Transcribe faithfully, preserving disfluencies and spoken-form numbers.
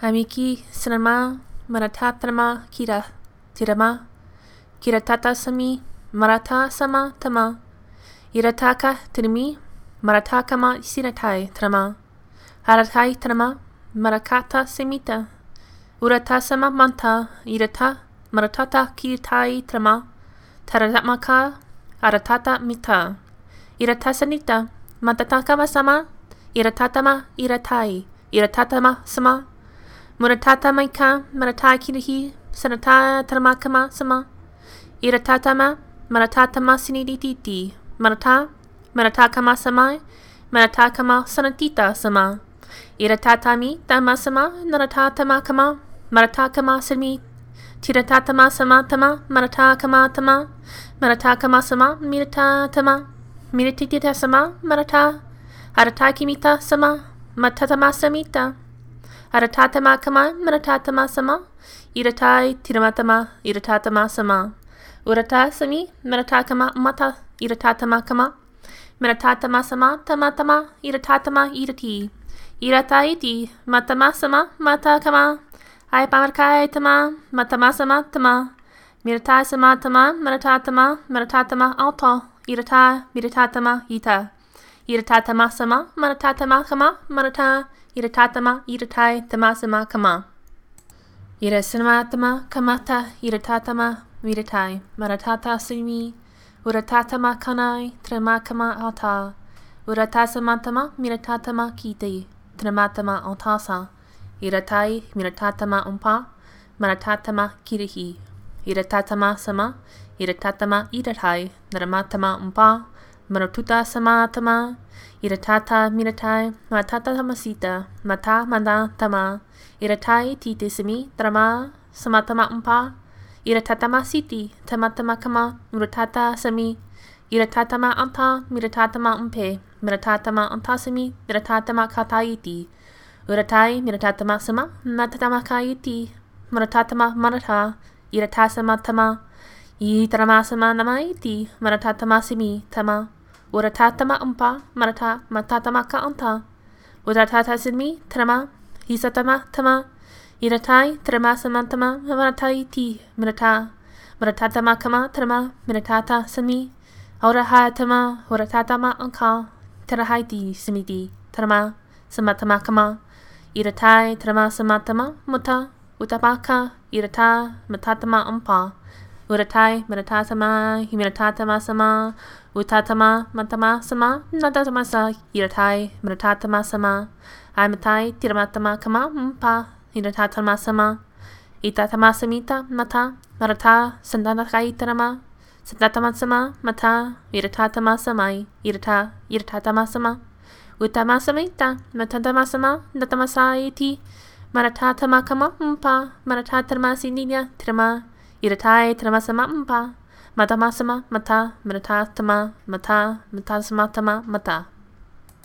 Hamiki Sinama Maratatrama Kira Tirama Kiratata Sami Marata Sama Tama Irataka Tirmi Maratakama Sinatai Trama Haratai Trama Marakata Semita Urata Sama Manta Irata Maratata Kiritai Trama Taratamaka Aratata Mita Iratasanita Matatakama Sama Iratatama Iratai Iratatama Sama Muratata Maika Marata Kirihi Sanata Taramakama Sama Iratatama Maratatama Siniditi Marata Maratakama Sama Maratakama Sanatita Sama Iratatami Tama Sama Naratatama Kama Maratakama Sami Tiratatama Sama Tama Maratakama Tama Maratakama Sama Miratatama Miratita Sama Marata Aratakimita Sama Matatama Samita Aratatama Kama Maratatama Sama Iratai Tiramatama Iratatama Sama Urata Sami Maratakama Mata Iratatama Kama Maratatama Sama Tamatama Iratatama Irati Irataiti Matama Sama Mata Kama Aipamarkai Tama Matama Sama Tama Miratai Sama Tama Maratatama Maratatama Alta Irata Miratatama Ita Iratatama Sama Maratatama Kama Marata Iratatama Iratai Tamasama Kama Irasinamatama Kamata Iratatama Miratai Maratata Simi Uratatama Kanai Tramakama Alta Uratasamantama Miratatama Kiti Tramatama Altasa Iratai Miratatama Umpa Maratatama Kirihi Iratatama Sama Iratatama Iratai Naramatama Umpa Maratuta Samatama Iratata Miratai Matata Tamasita Mata Manda Tama Iratai Titisimi Trama Samatama Umpa Iratatama Siti Tamatama Kama Muratata Sami Iratatama Anta Miratatama Umpe Miratatama Antasami Miratatama Kataiti Uratai Miratatama Sama Matatama Kaiti Maratatama Marata Iratasama Tama Itramasama Namaiti Maratatama Simi Tama Uratatama Umpa Marata Matatama Ka Anta Uratata Simi Trama Hisatama Tama Iratai Tramasama Tama Maratai Ti Mirata Maratatama Kama Trama Miratata Sami Aurahatama Uratatama Anka Terahaiti Simiti Trama Samatama Kama Iratai Trama Samatama Muta Utapaka Irata Matatama Umpa Uratai Miratatama Himiratatama Sama Utatama Matama Sama Natatama Sa Iratai Miratatama Sama Aimatai Tiramatama Kama Umpa Iratatama Sama Itatama Samita Mata Marata Sandanakai Tarama Sandatama Sama Mata Iratatama Samai Irata Iratatama Sama Utama Samita Matatama Sama Natamasaiti Maratatama Kama Umpa Maratatama Sininya Tirama Iratai Tramasama Umpa Matamasama Mata Maratatama Mata Matasamatama Mata